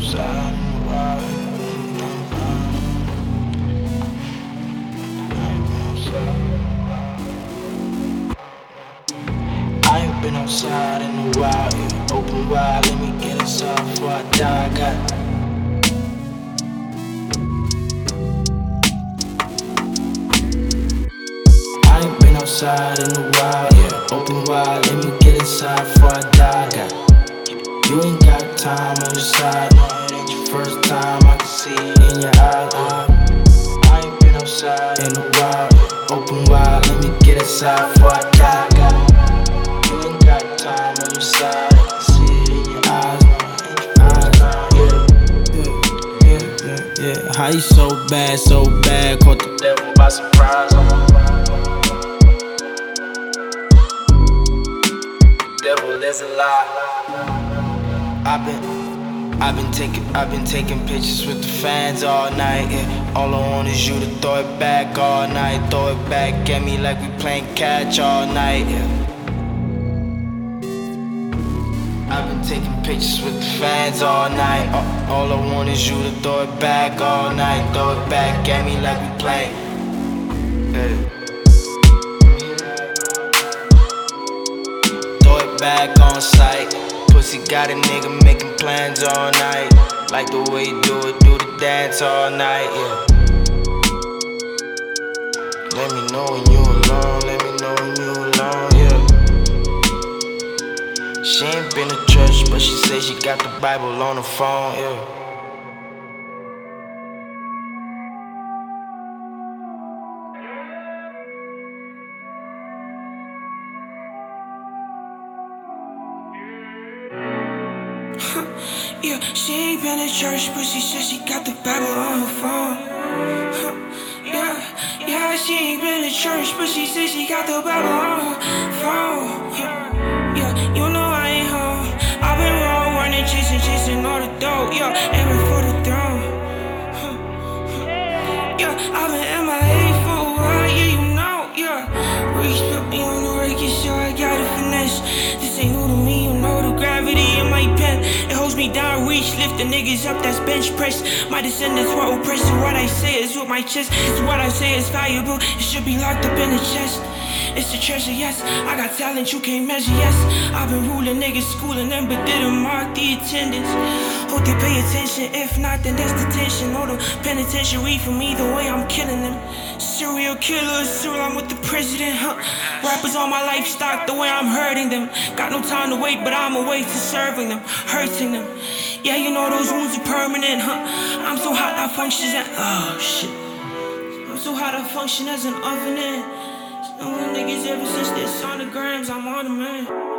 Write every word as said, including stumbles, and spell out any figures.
I ain't been outside in a while, yeah. Open wide, let me get inside before I die. I got I ain't been outside in a while, yeah. Open wide, let me get inside before I die. I got you ain't got time on your side, no, it ain't your first time. I can see it in your eyes. Uh, I ain't been outside in a while, yeah. Open wide, let me get inside before I die. I got you ain't got time on your side. I can see it in your eyes, no, it ain't your first time. Yeah, yeah, yeah, yeah. How you so bad, so bad? Caught the devil by surprise. Devil, there's a lie. I've been, I've been taking, I've been taking pictures with the fans all night. Yeah. All I want is you to throw it back all night, throw it back at me like we playing catch all night. Yeah. I've been taking pictures with the fans all night. All, all I want is you to throw it back all night, throw it back at me like we playing. Yeah. Throw it back on sight. Pussy got a nigga making plans all night. Like the way you do it, do the dance all night, yeah. Let me know when you alone, let me know when you alone, yeah. She ain't been to church, but she say she got the Bible on the phone, yeah. Yeah, she ain't been to church, but she said she got the Bible on her phone. Yeah, yeah, she ain't been to church, but she said she got the Bible on her phone. Yeah, you know I ain't home. I've been roll running, chasing, chasing all the dope. Yeah, aiming for the throne. Yeah, I've been M I A for a while, yeah, you know. Yeah, Reach put me on the record, so I got a finesse. This ain't new to me, you know the gravity in my pen. It holds me down, reach, lift the niggas up, that's bench press. My descendants were oppressed, and what I say is with my chest. It's what I say is valuable, it should be locked up in the chest. It's a treasure, yes, I got talent you can't measure, yes. I've been ruling niggas, schooling them, but didn't mark the attendance. Hope they pay attention, if not then that's detention. Or the penitentiary for me, the way I'm killing them. Serial killers, serial, I'm with the president, huh? Rappers on my livestock, the way I'm hurting them. Got no time to wait, but I'm away to serving them, hurting them. Yeah, you know those wounds are permanent, huh? I'm so hot I function as, oh shit. I'm so hot I function as an oven in. No niggas ever since their sonograms, I'm on the man.